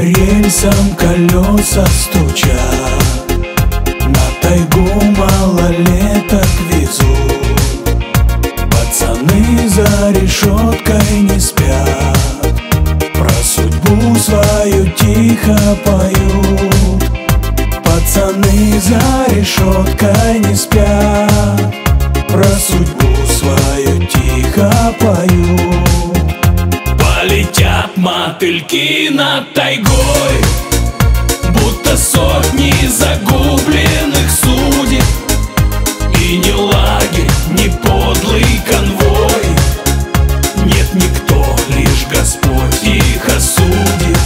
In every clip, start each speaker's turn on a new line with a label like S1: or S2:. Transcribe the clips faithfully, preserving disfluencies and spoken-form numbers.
S1: рельсам колеса стучат, на тайгу малолеток везут. Пацаны за решеткой не спят, про судьбу свою тихо поют. Пацаны за решеткой не спят, про судьбу свою тихо поют.
S2: Полетят мотыльки над тайгой, будто сотни загубленных судеб. И не лагерь, не подлый конвой, нет никто, лишь Господь их осудит.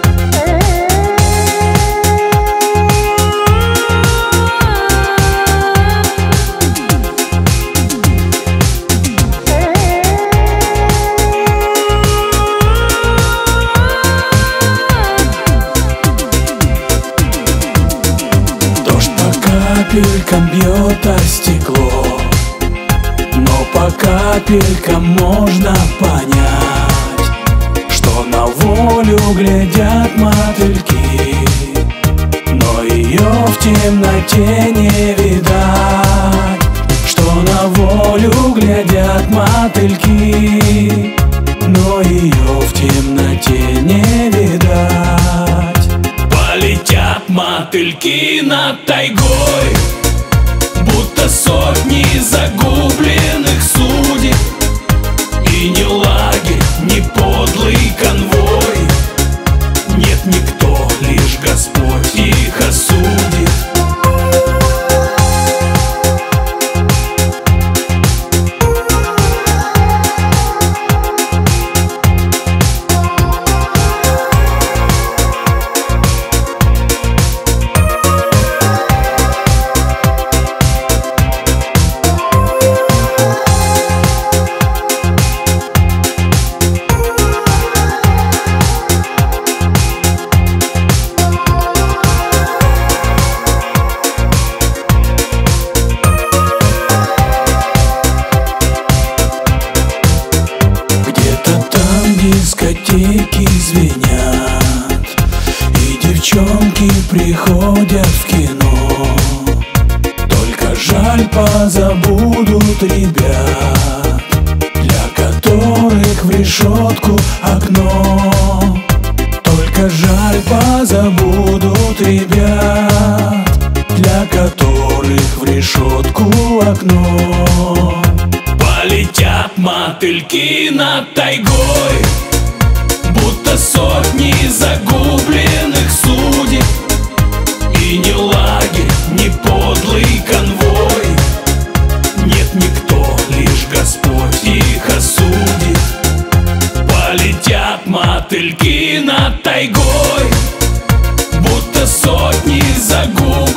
S1: Капелькам бьет о стекло, но по капелькам можно понять, что на волю глядят мотыльки, но ее в темноте не видать. Что на волю глядят мотыльки, но ее в темноте не видать.
S2: Полетят мотыльки над тайгой, будто сотни загубленных судеб. И не лагерь, не подлый конвой, нет никто, лишь Господь их осудит.
S1: Дискотеки звенят, и девчонки приходят в кино. Только жаль, позабудут ребят, для которых в решетку окно. Только жаль, позабудут ребят, для которых в решетку окно.
S2: Полетят мотыльки над тайгой, будто сотни загубленных судеб. И не лагерь, не подлый конвой, нет никто, лишь Господь их осудит. Полетят мотыльки над тайгой, будто сотни загубленных